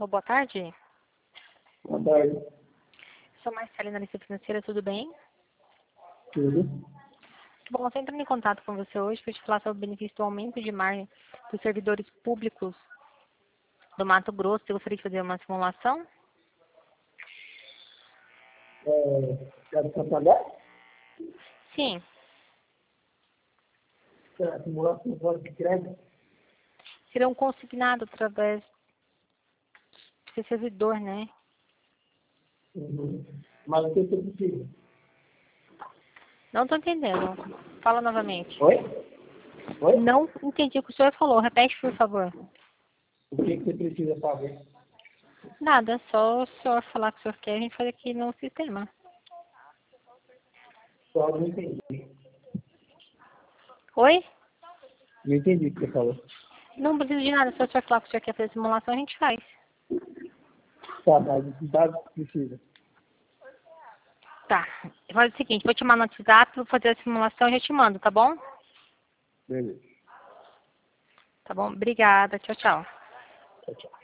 Boa tarde. Boa tarde. Sou Marcela, analista financeira, tudo bem? Tudo. Bom, estou entrando em contato com você hoje para te falar sobre o benefício do aumento de margem dos servidores públicos do Mato Grosso. Você gostaria de fazer uma simulação? Quero trabalhar? Sim. Simulação de crédito? Será um consignado através do seu servidor, né? Uhum. Mas o que você precisa? Não estou entendendo. Fala novamente. Oi? Oi? Não entendi o que o senhor falou. Repete, por favor. O que você precisa saber? Nada, só o senhor falar o que o senhor quer, a gente faz aqui no sistema. Só não entendi. Oi? Não entendi o que você falou. Não precisa de nada, só o senhor falar que o senhor quer fazer simulação, a gente faz. Tá, mas os dados que precisa. Tá. Faz o seguinte, vou te mandar no WhatsApp, vou fazer a simulação e já te mando, tá bom? Beleza. Tá bom? Obrigada. Tchau, tchau. Tchau, tchau.